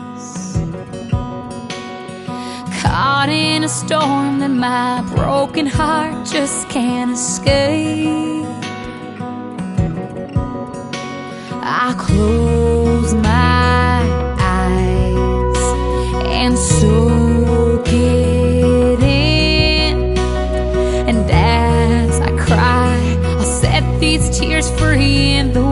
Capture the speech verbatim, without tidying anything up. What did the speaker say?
Caught in a storm that my broken heart just can't escape. I close my eyes and soak it in, and as I cry, I'll set these tears free in the